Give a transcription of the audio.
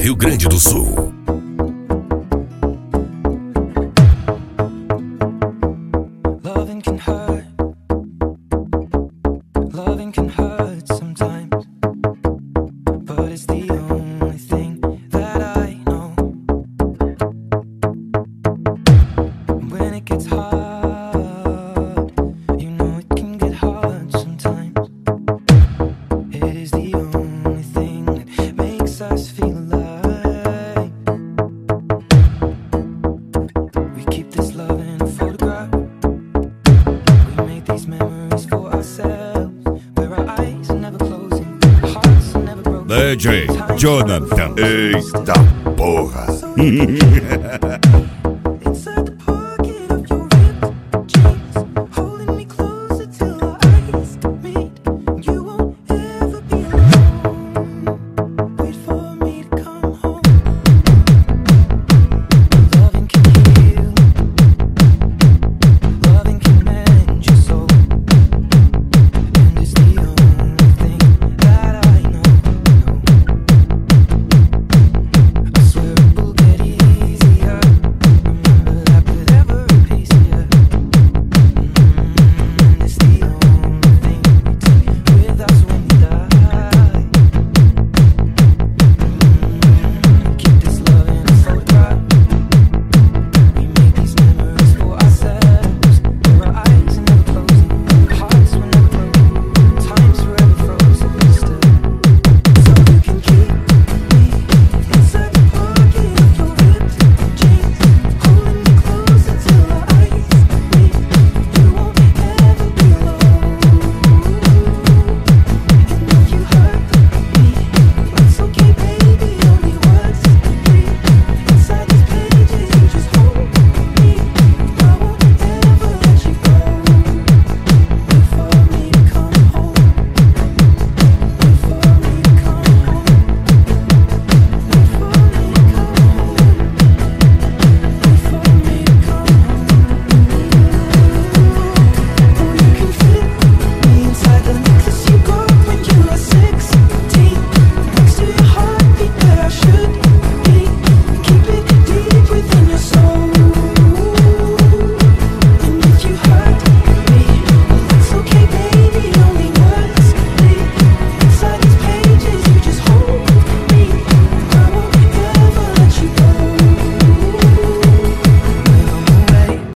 Rio Grande do Sul. Loving can hurt. Loving can hurt sometimes. But it's the only thing that I know. When it gets hard, you know it can get hard sometimes. It is the only thing that makes us feel alive. We keep this love in a photograph. We make these memories for ourselves, where our eyes are never closing, hearts are never broken. DJ Jonathan. Eita porra.